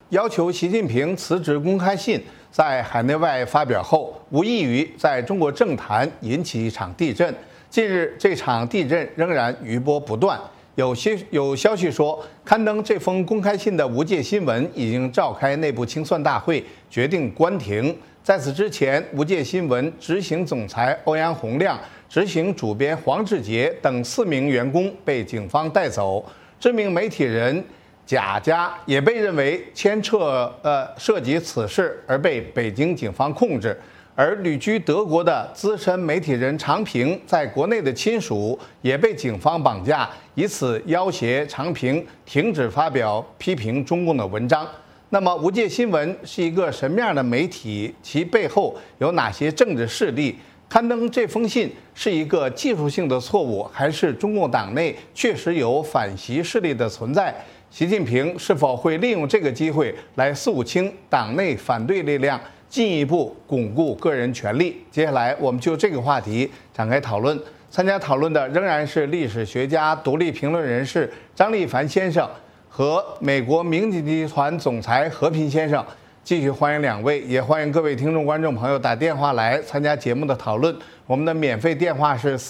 要求习近平辞职公开信在海内外发表后，无异于在中国政坛引起一场地震。近日，这场地震仍然余波不断。有消息说，刊登这封公开信的无界新闻已经召开内部清算大会，决定关停。在此之前，无界新闻执行总裁欧阳洪亮、执行主编黄志杰等4名员工被警方带走。知名媒体人贾家也被认为涉及此事而被北京警方控制。而旅居德国的资深媒体人常平在国内的亲属也被警方绑架，以此要挟常平停止发表批评中共的文章。那么，无界新闻是一个什么样的媒体？其背后有哪些政治势力？刊登这封信是一个技术性的错误，还是中共党内确实有反习势力的存在？习近平是否会利用这个机会来肃清党内反对力量，进一步巩固个人权利？接下来我们就这个话题展开讨论。参加讨论的仍然是历史学家、独立评论人士张立凡先生和美国明景集团总裁何平先生。继续欢迎2位，也欢迎各位听众观众朋友打电话来参加节目的讨论。我们的免费电话是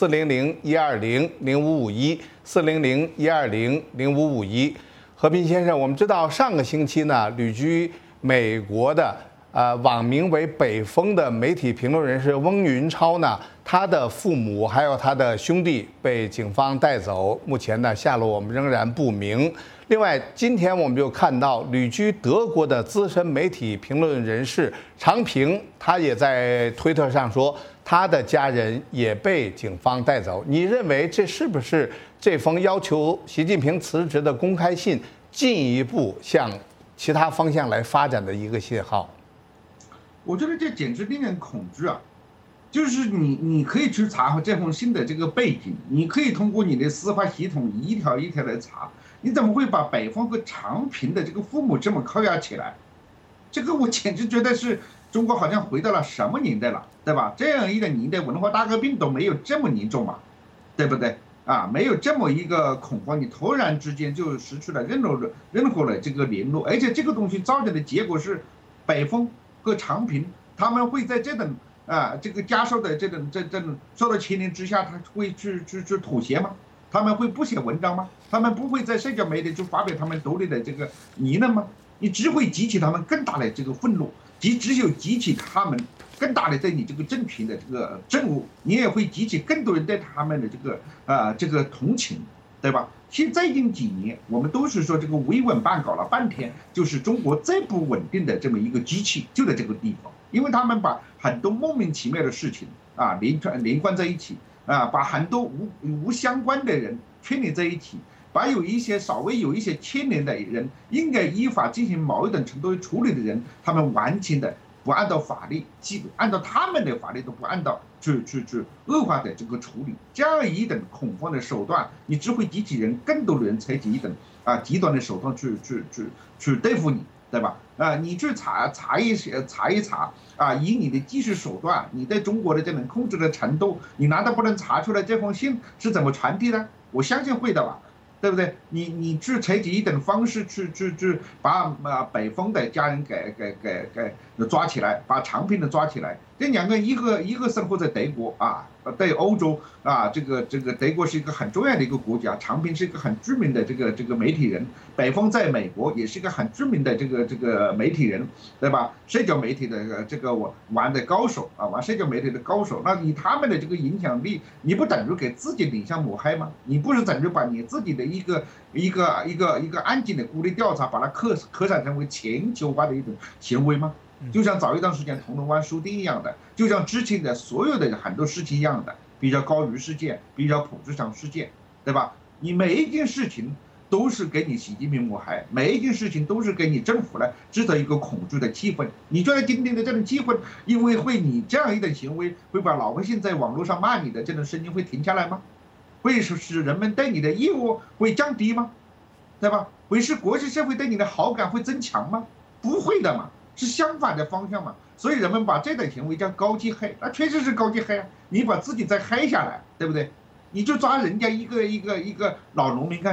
400-120-0551，400-120-0551。何平先生，我们知道上个星期呢，旅居美国的网名为北风的媒体评论人士翁云超呢，他的父母还有他的兄弟被警方带走，目前呢下落我们仍然不明。另外，今天我们就看到旅居德国的资深媒体评论人士常平，他也在推特上说，他的家人也被警方带走。你认为这是不是这封要求习近平辞职的公开信进一步向其他方向来发展的一个信号？ 我觉得这简直令人恐惧啊！就是你可以去查这封信的这个背景，你可以通过你的司法系统一条一条来查。你怎么会把北风和常平的这个父母这么扣押起来？这个我简直觉得是中国好像回到了什么年代了，对吧？这样一个年代，文化大革命都没有这么严重嘛，对不对？啊，没有这么一个恐慌，你突然之间就失去了任何的这个联络，而且这个东西造成的结果是，北风和常平他们会在这种这个加收的这种受到牵连之下，他会去妥协吗？他们会不写文章吗？他们不会在社交媒体去发表他们独立的这个疑论吗？你只会激起他们更大的这个愤怒，只有激起他们更大的对你这个政权的这个憎恶，你也会激起更多人对他们的这个同情，对吧？现在近几年，我们都是说这个维稳办搞了半天，就是中国最不稳定的这么一个机器，就在这个地方，因为他们把很多莫名其妙的事情连贯在一起。把很多无相关的人牵连在一起，把稍微有一些牵连的人，应该依法进行某一种程度处理的人，他们完全的不按照法律，按照他们的法律都不按照去恶化的这个处理，这样一种恐慌的手段，你只会激起更多的人采取一种极端的手段去对付你，对吧？你去查一查以你的技术手段，你对中国的这种控制的程度，你难道不能查出来这封信是怎么传递的？我相信会的吧，对不对？你去采取一种方式去把北风的家人给抓起来，把常平的抓起来。这2个一个生活在德国对欧洲这个德国是一个很重要的一个国家，常平是一个很知名的这个媒体人，北风在美国也是一个很知名的这个媒体人，对吧？社交媒体的这个玩的高手玩社交媒体的高手，那以他们的这个影响力，你不等于给自己领上抹黑吗？你不是等于把你自己的一个案件的孤立调查，把它扩展成为全球化的一种行为吗？就像早一段时间铜锣湾书店一样的，就像之前的所有的很多事情一样的，比较高瑜事件，比较朴志强事件，对吧？你每一件事情都是给你习近平抹黑，每一件事情都是给你政府呢制造一个恐惧的气氛。你觉得今天的这种气氛，因为你这样一种行为，会把老百姓在网络上骂你的这种声音会停下来吗？会使人们对你的义务会降低吗？对吧？会使国际社会对你的好感会增强吗？不会的嘛。是相反的方向嘛，所以人们把这种行为叫高级黑，那确实是高级黑你把自己再黑下来，对不对？你就抓人家一个老农民干什么？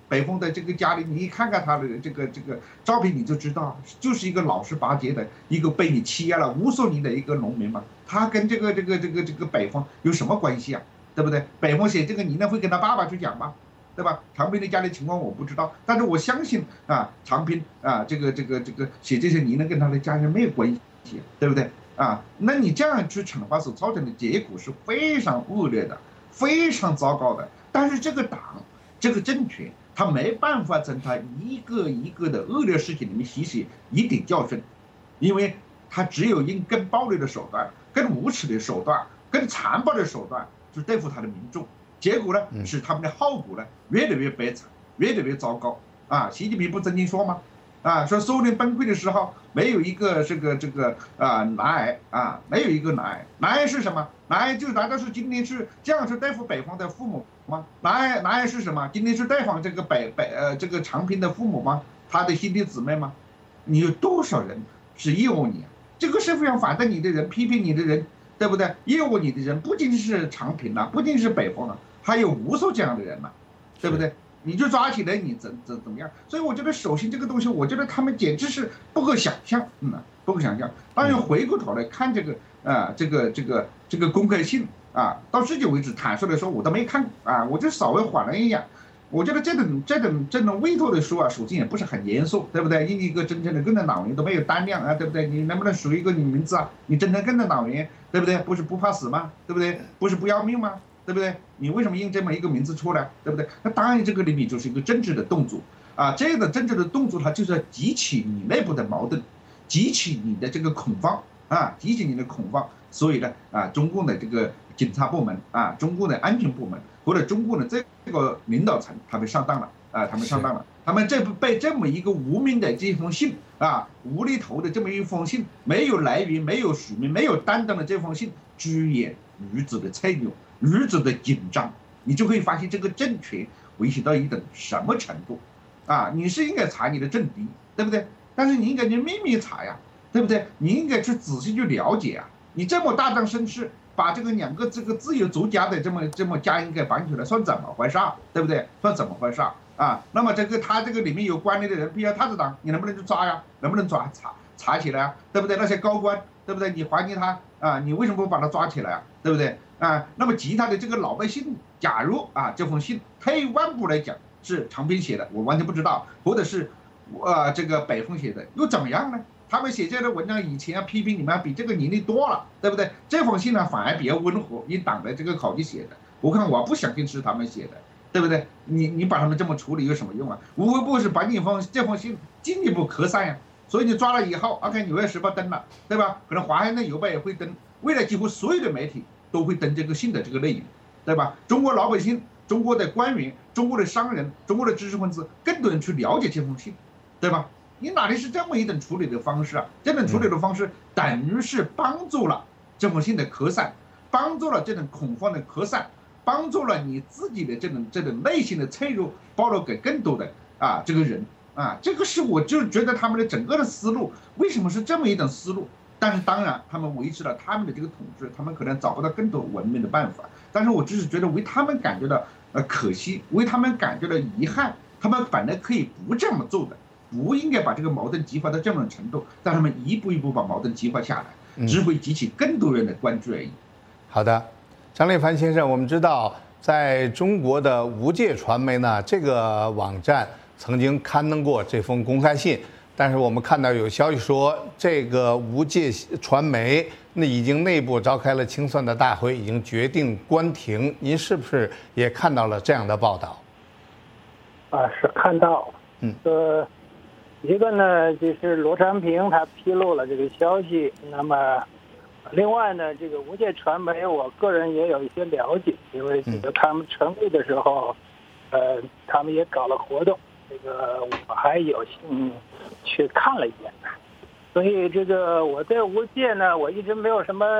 北风的这个家里，你一看看他的这个照片，你就知道，就是一个老实巴结的一个被你欺压了无数年的一个农民嘛。他跟这个北风有什么关系啊？对不对？北风写这个呢喃会跟他爸爸去讲吗？对吧？长平的家里情况我不知道，但是我相信啊，长平啊，这个写这些呢喃跟他的家人没有关系，对不对？啊，那你这样去惩罚所造成的结果是非常恶劣的，非常糟糕的。但是这个党，这个政权，他没办法从他一个一个的恶劣事情里面吸取一点教训，因为他只有用更暴力的手段、更无耻的手段、更残暴的手段去对付他的民众。结果呢，使他们的后果呢越来越悲惨，越来越糟糕啊！习近平不曾经说吗？啊，说苏联崩溃的时候，没有一个这个男癌啊，没有一个男癌。男癌是什么？男癌就难道是今天是这样去对付北方的父母吗？男癌是什么？今天是对付这个这个长平的父母吗？他的兄弟姊妹吗？你有多少人是厌恶你啊？这个社会上反对你的人、批评你的人，对不对？厌恶你的人不仅是长平啊，不仅是北方啊。还有无数这样的人嘛，对不对？你就抓起来，你怎么样？所以我觉得，首先这个东西，我觉得他们简直是不可想象，不可想象。当然，回过头来看这个这个公开信啊，到至今为止，坦率的说，我都没看过啊，我就稍微缓了一下。我觉得这种委托的书啊，首先也不是很严肃，对不对？一个真正的共产党员都没有单量啊，对不对？你能不能数一个你名字啊？你真正共产党员，对不对？不是不怕死吗？对不对？不是不要命吗？对不对？你为什么印这么一个名字出来？对不对？那当然，这个里面就是一个政治的动作啊。这个政治的动作，它就是要激起你内部的矛盾，激起你的这个恐慌啊，激起你的恐慌。所以呢，啊，中共的这个警察部门啊，中共的安全部门或者中共的这个领导层，他们上当了啊，他们上当了。他们被这么一个无名的这封信啊，无厘头的这么一封信，没有来源、没有署名、没有担当的这封信，遮掩女子的脆弱。日子的紧张，你就会发现这个政权危险到一种什么程度啊！你是应该查你的政敌，对不对？但是你应该去秘密查呀，对不对？你应该去仔细去了解啊！你这么大张声势，把这个两个这个自由作家的这么家人给绑起来，算怎么回事？对不对？算怎么回事啊？那么他这个里面有关联的人，比如太子党，你能不能去抓呀？能不能查起来啊？对不对？那些高官，对不对？你怀疑他啊？你为什么不把他抓起来啊？对不对？啊，那么其他的这个老百姓，假如啊这封信退万步来讲是长平写的，我完全不知道，或者是这个北风写的，又怎么样呢？他们写这样的文章以前批评你们比这个年龄多了，对不对？这封信呢反而比较温和，以党的这个口气写的，我不相信是他们写的，对不对？你把他们这么处理有什么用啊？无非不是把这封信进一步扩散呀。所以你抓了以后 ，OK，《纽约时报》登了，对吧？可能《华盛顿邮报》也会登，未来几乎所有的媒体都会登这个信的这个内容，对吧？中国老百姓、中国的官员、中国的商人、中国的知识分子，更多人去了解这封信，对吧？你哪里是这么一种处理的方式啊？这种处理的方式等于是帮助了这封信的扩散，帮助了这种恐慌的扩散，帮助了你自己的这种内心的脆弱暴露给更多的这个人啊。这个是我就觉得他们的整个的思路为什么是这么一种思路？但是当然，他们维持了他们的这个统治，他们可能找不到更多文明的办法。但是我只是觉得为他们感觉到可惜，为他们感觉到遗憾。他们本来可以不这么做的，不应该把这个矛盾激化到这种程度，让他们一步一步把矛盾激化下来，只会激起更多人的关注而已。 好的，张立凡先生，我们知道在中国的无界传媒呢，这个网站曾经刊登过这封公开信。但是我们看到有消息说，这个无界传媒那已经内部召开了清算的大会，已经决定关停。您是不是也看到了这样的报道？ 是看到。一个呢就是罗长平他披露了这个消息，那么另外呢，这个无界传媒我个人也有一些了解，因为这个他们成立的时候，他们也搞了活动，这个我还有幸去看了一眼，所以这个我对无界呢，我一直没有什么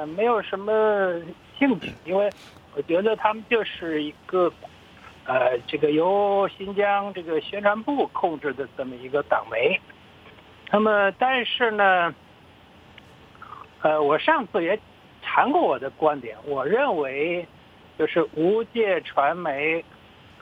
兴趣，因为我觉得他们就是一个这个由新疆这个宣传部控制的这么一个党媒。那么但是呢，我上次也谈过我的观点，我认为就是无界传媒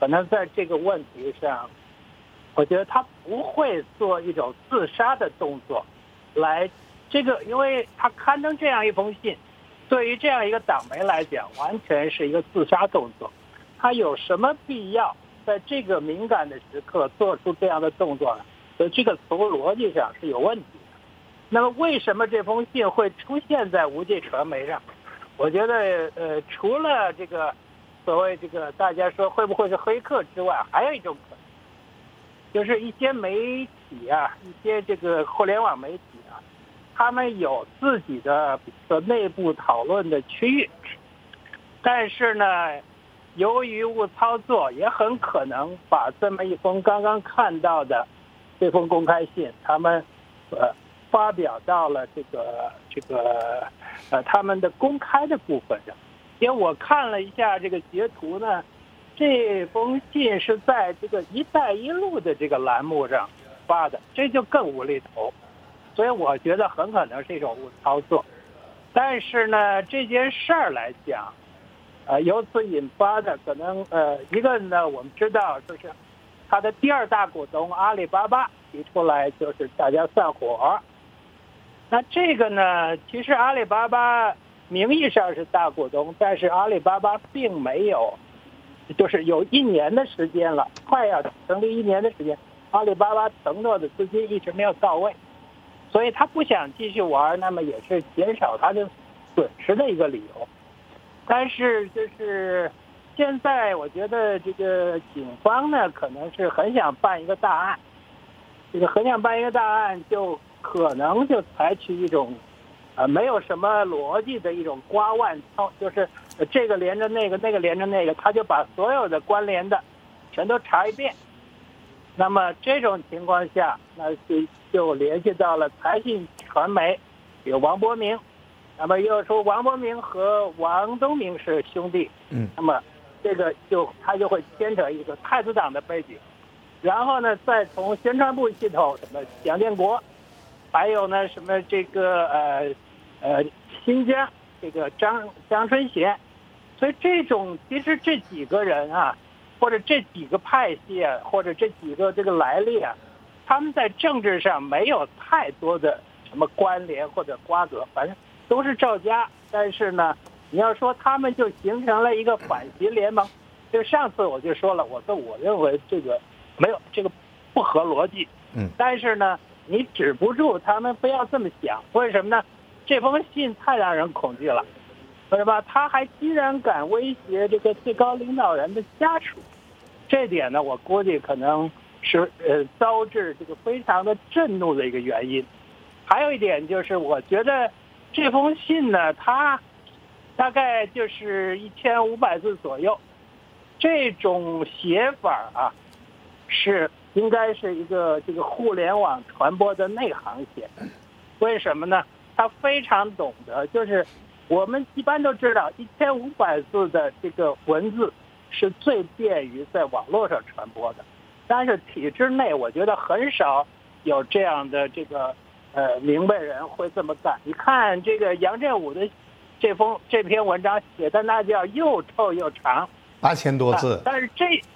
可能在这个问题上，我觉得他不会做一种自杀的动作，来这个，因为他刊登这样一封信，对于这样一个党媒来讲，完全是一个自杀动作。他有什么必要在这个敏感的时刻做出这样的动作呢？所以这个从逻辑上是有问题的。那么为什么这封信会出现在无界传媒上？我觉得除了这个所谓这个大家说会不会是黑客之外，还有一种可能，就是一些媒体啊，一些这个互联网媒体啊，他们有自己的比如说内部讨论的区域，但是呢，由于误操作，也很可能把这么一封刚刚看到的这封公开信，他们发表到了这个他们的公开的部分上。因为我看了一下这个截图呢，这封信是在这个"一带一路"的这个栏目上发的，这就更无厘头。所以我觉得很可能是一种误操作。但是呢，这件事儿来讲，由此引发的可能一个呢，我们知道就是他的第二大股东阿里巴巴提出来就是大家散伙。那这个呢，其实阿里巴巴名义上是大股东，但是阿里巴巴并没有，就是有1年的时间了，快要成立1年的时间，阿里巴巴承诺的资金一直没有到位，所以他不想继续玩，那么也是减少他的损失的一个理由。但是就是现在我觉得这个警方呢，可能是很想办一个大案，这个很想办一个大案，就可能就采取一种没有什么逻辑的一种刮腕操，就是这个连着那个，那个连着那个，他就把所有的关联的全都查一遍。那么这种情况下，那就联系到了财信传媒有王伯明，那么又说王伯明和王东明是兄弟，那么这个他就会牵扯一个太子党的背景，然后呢，再从宣传部系统什么蒋建国，还有呢什么这个新疆这个张春贤，所以其实这几个人啊，或者这几个派系啊，或者这几个这个来历啊，他们在政治上没有太多的什么关联或者瓜葛，反正都是赵家。但是呢，你要说他们就形成了一个反习联盟，就上次我就说了，我认为这个没有这个不合逻辑。但是呢，你止不住他们非要这么想，为什么呢？这封信太让人恐惧了，是吧？他还竟然敢威胁这个最高领导人的家属，这点呢，我估计可能是招致这个非常的震怒的一个原因。还有一点就是，我觉得这封信呢，它大概就是1500字左右，这种写法啊，应该是一个这个互联网传播的内行写的。为什么呢？他非常懂得，就是我们一般都知道1500字的这个文字是最便于在网络上传播的，但是体制内我觉得很少有这样的这个明白人会这么干。你看这个杨振武的这篇文章写的那叫又臭又长 ，8000多字， 但是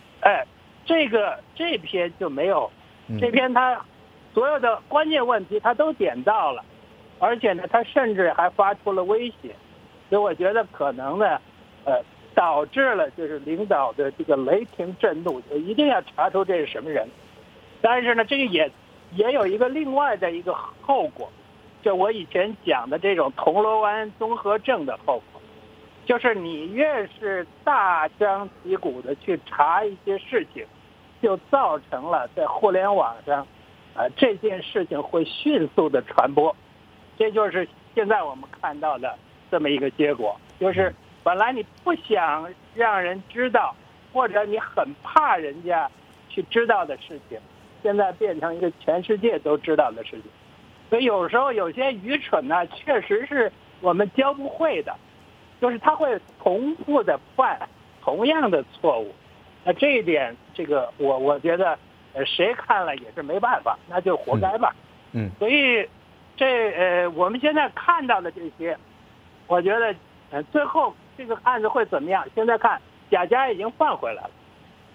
这篇就没有，这篇他所有的关键问题他都点到了，而且呢，他甚至还发出了威胁，所以我觉得可能呢，导致了就是领导的这个雷霆震怒，就一定要查出这是什么人。但是呢，这个也有一个另外的一个后果，就我以前讲的这种铜锣湾综合症的后果，就是你越是大张旗鼓的去查一些事情，就造成了在互联网上，这件事情会迅速的传播。这就是现在我们看到的这么一个结果，就是本来你不想让人知道，或者你很怕人家去知道的事情，现在变成一个全世界都知道的事情。所以有时候有些愚蠢呢，确实是我们教不会的，就是他会重复的犯同样的错误。那这一点，这个我觉得谁看了也是没办法，那就活该吧。所以我们现在看到的这些，我觉得最后这个案子会怎么样？现在看贾家已经放回来了，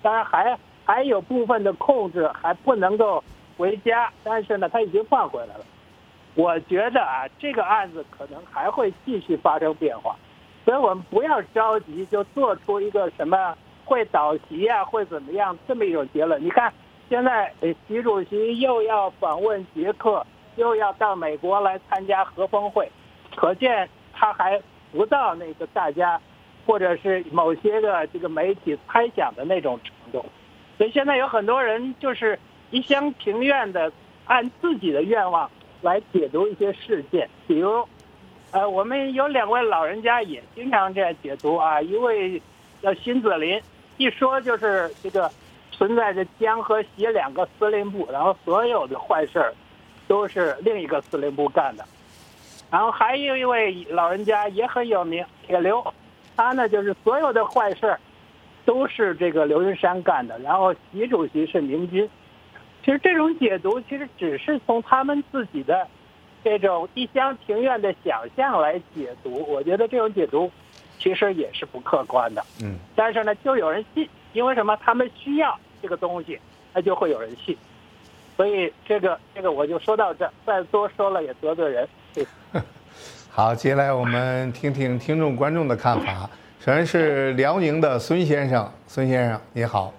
当然还有部分的控制还不能够回家，但是呢，他已经放回来了。我觉得啊，这个案子可能还会继续发生变化，所以我们不要着急就做出一个什么会倒席啊，会怎么样这么一种结论。你看，现在习主席又要访问捷克，又要到美国来参加核峰会，可见他还不到那个大家或者是某些个这个媒体猜想的那种程度。所以现在有很多人就是一厢情愿的按自己的愿望来解读一些事件，比如，我们有2位老人家也经常这样解读啊，一位叫辛子林，一说就是这个存在着江和习2个司令部，然后所有的坏事都是另一个司令部干的。然后还有一位老人家也很有名，铁刘，他呢就是所有的坏事都是这个刘云山干的，然后习主席是明君。其实这种解读其实只是从他们自己的这种一厢情愿的想象来解读，我觉得这种解读其实也是不客观的。但是呢，就有人信，因为什么？他们需要这个东西，那就会有人信。所以这个我就说到这，再多说了也得罪人。 好，接下来我们听听听众观众的看法。首先是辽宁的孙先生，孙先生你好。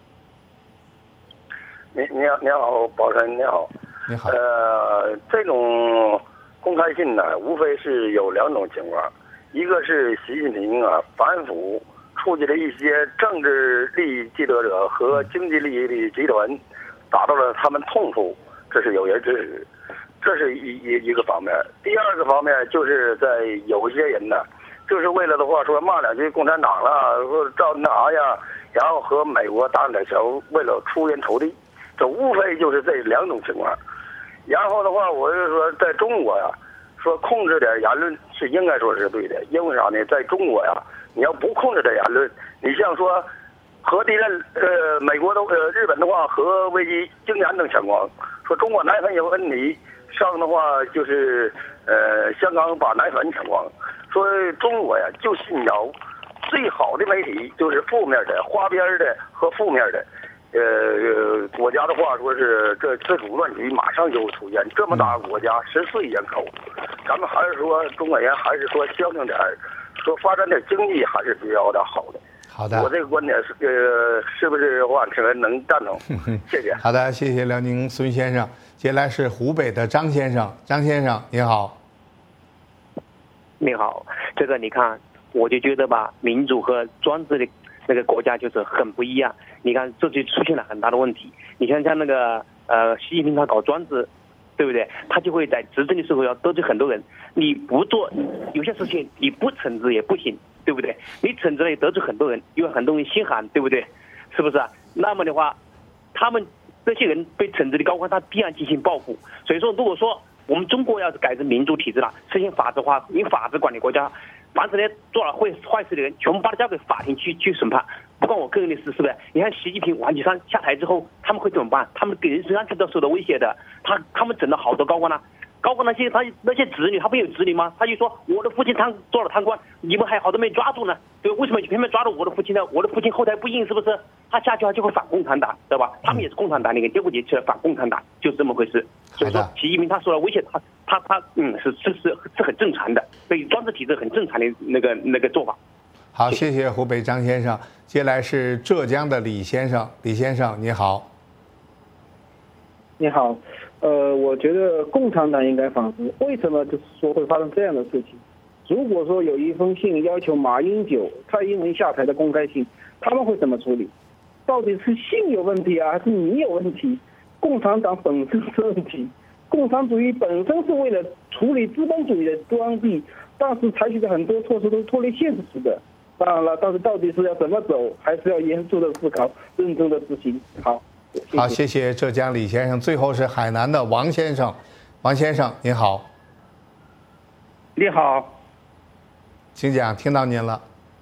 你好，宝山你好。 你好。 这种公开信呢，无非是有2种情况，一个是习近平啊反腐触及了一些政治利益既得者和经济利益集团，达到了他们痛处，这是有人支持，这是一个方面。第二个方面就是在有些人呢，就是为了的话说骂2句共产党了，说照那啥呀，然后和美国打点球，为了出人头地。这无非就是这2种情况。然后的话，我就说在中国呀，说控制点言论是应该说是对的，因为啥呢？在中国呀，你要不控制点言论，你像说核地震，美国的日本的话核危机惊然等情况，说中国奶粉有问题，上的话就是香港把奶粉情况，说中国呀就信谣，最好的媒体就是负面的、花边的和负面的。国家的话说是这自主乱局马上就出现，这么大个国家14亿人口，咱们还是说中国人还是说消停点，说发展点经济还是比较的好的。 好的， 我这个观点是不是话能赞同？谢谢。 好的，谢谢辽宁孙先生。接下来是湖北的张先生，张先生你好。 你好，这个你看，我就觉得吧，民主和专制的那个国家就是很不一样。你看，这就出现了很大的问题。你看，像那个习近平他搞专制，对不对？他就会在执政的时候要得罪很多人。你不做有些事情，你不惩治也不行，对不对？你惩治了也得罪很多人，因为很多人心寒，对不对？是不是啊？那么的话，他们这些人被惩治的高官，他必然进行报复。所以说，如果说我们中国要是改成民主体制了，实行法治化，用法治管理国家，凡是那些做了坏事的人，全部把他交给法庭去审判。不关我个人的事，是不是？你看习近平、王岐山下台之后，他们会怎么办？他们给人身安全都受到威胁的。他们整了好多高官呢、高官那些子女，他不有子女吗？他就说我的父亲做了贪官，你们还好多没抓住呢，对？为什么偏偏抓住我的父亲呢？我的父亲后台不硬，是不是？他下去就会反共产党，对吧？他们也是共产党，那个结果就是反共产党，就是这么回事。所以说，习近平他受到威胁，他是很正常的，对于专制体制很正常的那个做法。 好，谢谢湖北张先生。接下来是浙江的李先生，李先生你好。 你好，我觉得共产党应该反思，为什么就是说会发生这样的事情？如果说有一封信要求马英九、蔡英文下台的公开信，他们会怎么处理？到底是信有问题啊，还是你有问题？共产党本身是问题，共产主义本身是为了处理资本主义的专制，但是采取的很多措施都是脱离现实的。当然了，但是到底是要怎么走，还是要严肃的思考，认真的执行。好， 好，谢谢浙江李先生。最后是海南的王先生，王先生您好。 你好， 请讲，听到您了。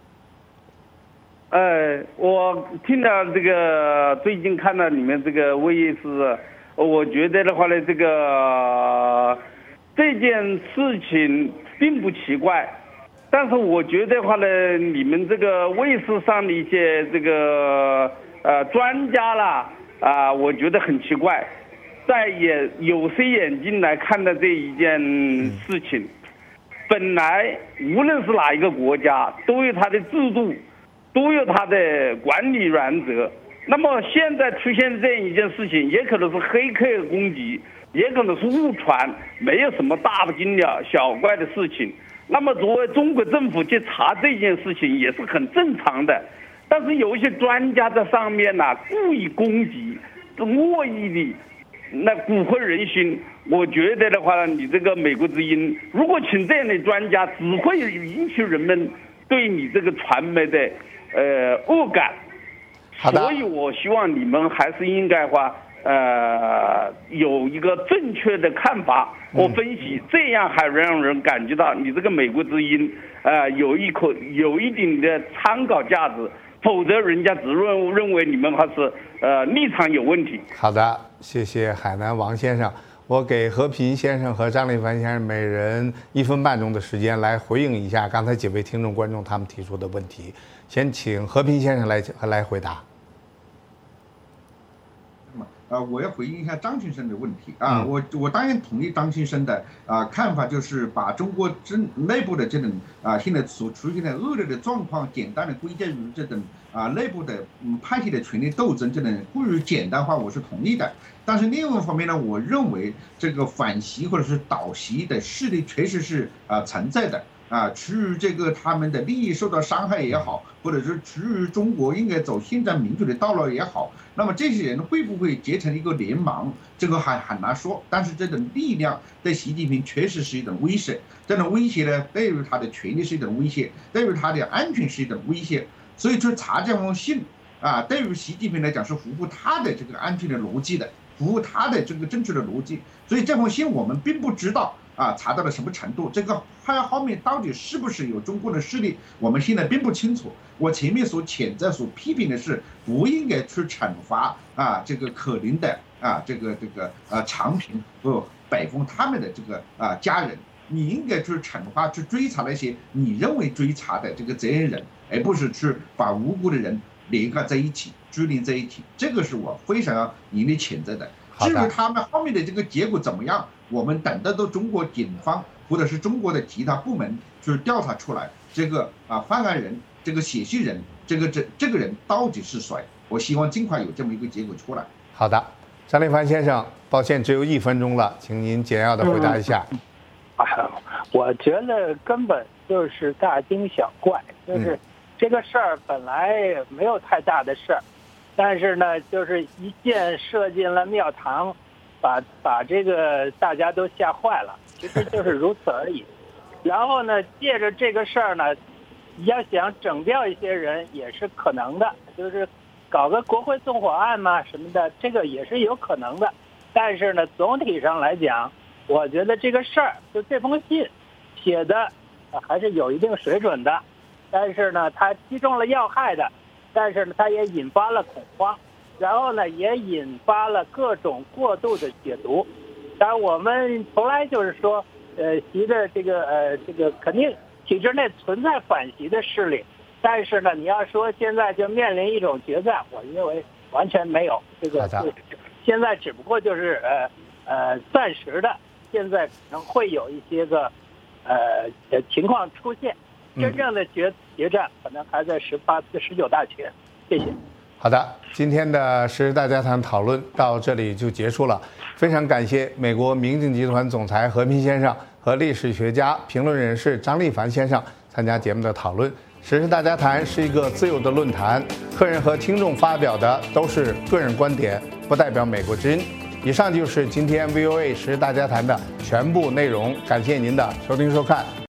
我听到这个最近看到你们这个会议室，我觉得的话呢，这件事情并不奇怪。但是我觉得的话呢，你们这个卫视上的一些这个专家啦我觉得很奇怪，在有色眼镜来看待这一件事情。本来无论是哪一个国家，都有它的制度，都有它的管理原则。那么现在出现这样一件事情，也可能是黑客攻击，也可能是误传，没有什么大不惊了小怪的事情。那么作为中国政府去查这件事情也是很正常的。但是有一些专家在上面呢，故意攻击，恶意的那蛊惑人心。我觉得的话，你这个美国之音如果请这样的专家，只会引起人们对你这个传媒的恶感。所以我希望你们还是应该有一个正确的看法或分析，这样还让人感觉到你这个美国之音有一定的参考价值。否则人家只认为你们还是立场有问题。 好的，谢谢海南王先生。我给和平先生和张立凡先生每人1分半钟的时间来回应一下刚才几位听众观众他们提出的问题。先请和平先生来回答。 我要回应一下张先生的问题啊，我当然同意张先生的看法，就是把中国内部的这种现在所出现的恶劣的状况，简单的归结于这种内部的派系的权力斗争这种过于简单化，我是同意的。但是另外一方面呢，我认为这个反习或者是倒习的势力确实是存在的。至于这个他们的利益受到伤害也好，或者是至于中国应该走现在民主的道路也好，那么这些人会不会结成一个联盟，这个还很难说。但是这种力量对习近平确实是一种威胁，这种威胁呢，对于他的权利是一种威胁，对于他的安全是一种威胁。所以去查这封信对于习近平来讲是符合他的这个安全的逻辑的，符合他的这个正确的逻辑。所以这封信我们并不知道查到了什么程度，这个后面到底是不是有中共的势力，我们现在并不清楚。我前面所谴责、所批评的是不应该去惩罚这个可能的这个长平和北风他们的这个家人，你应该去惩罚、去追查那些你认为追查的这个责任人，而不是去把无辜的人联合在一起、拘留在一起。这个是我非常严厉谴责的。至于他们后面的这个结果怎么样，我们等到中国警方或者是中国的其他部门去调查出来，这个犯案人、这个写信人、这个人到底是谁？我希望尽快有这么一个结果出来。 好的，张立凡先生，抱歉只有1分钟了，请您简要的回答一下。 我觉得根本就是大惊小怪，就是这个事儿本来没有太大的事儿。但是呢，就是一箭射进了庙堂，把这个大家都吓坏了，其实就是如此而已。然后呢，借着这个事儿呢，要想整掉一些人也是可能的，就是搞个国会纵火案嘛什么的，这个也是有可能的。但是呢，总体上来讲，我觉得这个事儿就这封信写的还是有一定水准的，但是呢，它击中了要害的。但是呢，它也引发了恐慌，然后呢，也引发了各种过度的解读。当然，我们从来就是说，习的这个肯定体制内存在反习的势力，但是呢，你要说现在就面临一种决战，我认为完全没有。这个现在只不过就是暂时的，现在可能会有一些个情况出现。真正的决战可能还在18次19大前。谢谢。 好的，今天的时事大家谈讨论到这里就结束了。非常感谢美国明镜集团总裁和平先生和历史学家、评论人士张立凡先生参加节目的讨论。时事大家谈是一个自由的论坛，客人和听众发表的都是个人观点，不代表美国之音。以上就是今天 VOA 时事大家谈的全部内容，感谢您的收听收看。